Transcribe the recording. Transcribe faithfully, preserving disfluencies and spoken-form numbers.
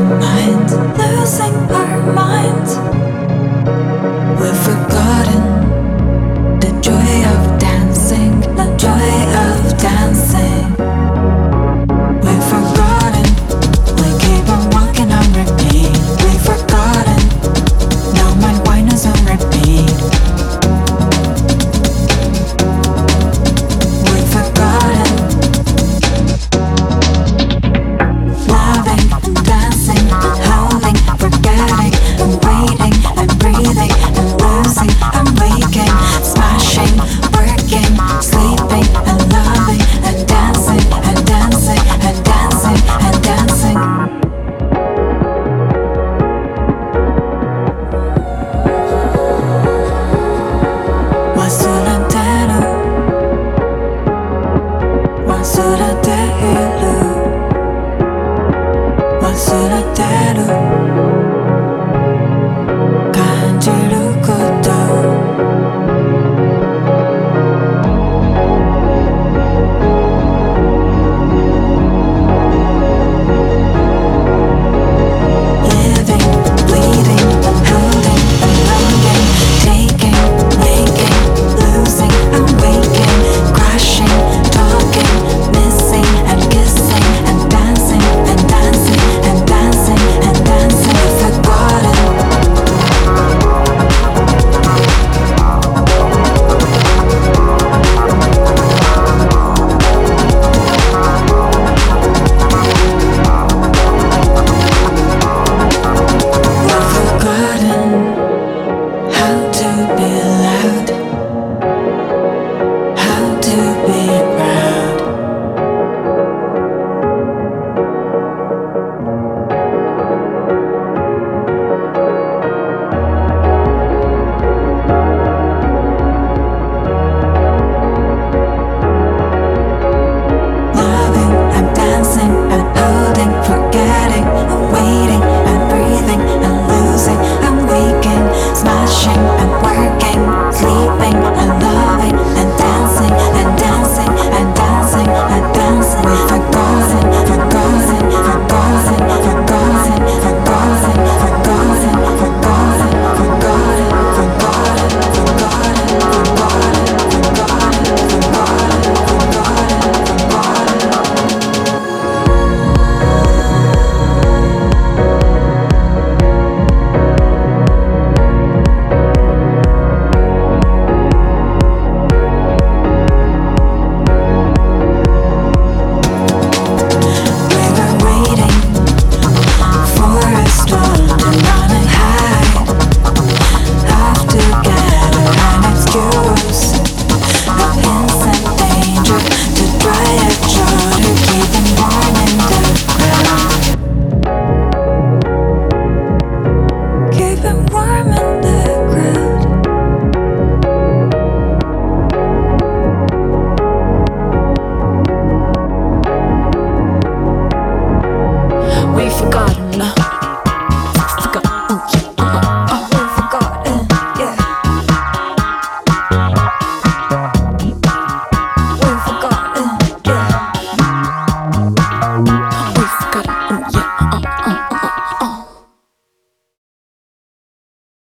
mind, losing our mind. We've forgotten the joy of dancing, the joy of dancing. We've forgotten, we keep on walking on repeat. We've forgotten, no mind wine is on repeat. We've forgotten, loving and dancing and howling, forgetting and waiting and breathing and losing and waking, smashing, working, sleeping and loving and dancing and dancing and dancing and dancing. Was sull'intero, was sull'intero.